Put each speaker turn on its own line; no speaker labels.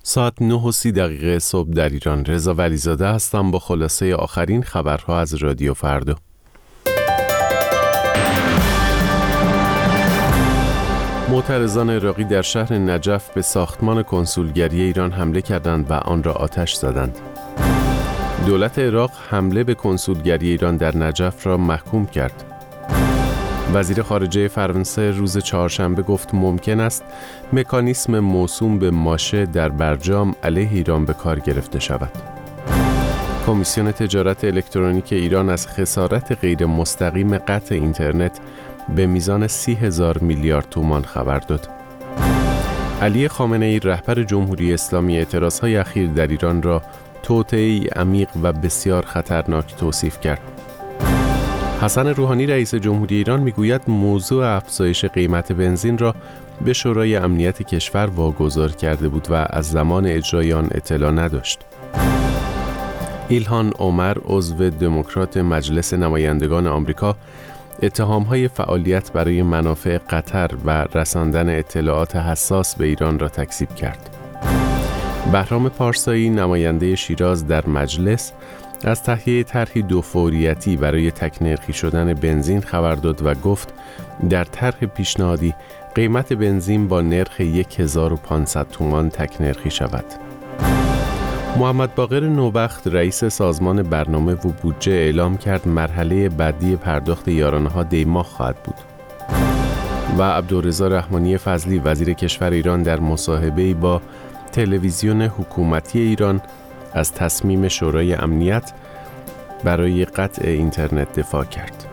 ساعت 9:30 صبح در ایران. رضا ولیزاده هستم با خلاصه آخرین خبرها از رادیو فردا. معترضان عراقی در شهر نجف به ساختمان کنسولگری ایران حمله کردند و آن را آتش زدند. دولت عراق حمله به کنسولگری ایران در نجف را محکوم کرد. وزیر خارجه فرانسه روز چهارشنبه گفت ممکن است مکانیسم موسوم به ماشه در برجام علیه ایران به کار گرفته شود. کمیسیون تجارت الکترونیک ایران از خسارت غیر مستقیم قطع اینترنت به میزان 30,000 میلیارد تومان خبر داد. علی خامنه‌ای رهبر جمهوری اسلامی اعتراضهای اخیر در ایران را توطئه‌ای عمیق و بسیار خطرناک توصیف کرد. حسن روحانی رئیس جمهوری ایران میگوید موضوع افزایش قیمت بنزین را به شورای امنیت کشور واگذار کرده بود و از زمان اجرای آن اطلاع نداشت. ایلهان عمر عضو دموکرات مجلس نمایندگان آمریکا اتهام‌های فعالیت برای منافع قطر و رساندن اطلاعات حساس به ایران را تکذیب کرد. بهرام پارسایی نماینده شیراز در مجلس از تهیه طرحی دوفوریتی برای تک‌نرخی شدن بنزین خبر داد و گفت در طرح پیشنهادی قیمت بنزین با نرخ 1500 تومان تک‌نرخی شود. محمد باقر نوبخت رئیس سازمان برنامه و بودجه اعلام کرد مرحله بعدی پرداخت یارانه‌ها دی‌ماه خواهد بود. و عبدالرضا رحمانی فضلی وزیر کشور ایران در مصاحبه‌ای با تلویزیون حکومتی ایران از تصمیم شورای امنیت برای قطع اینترنت دفاع کرد.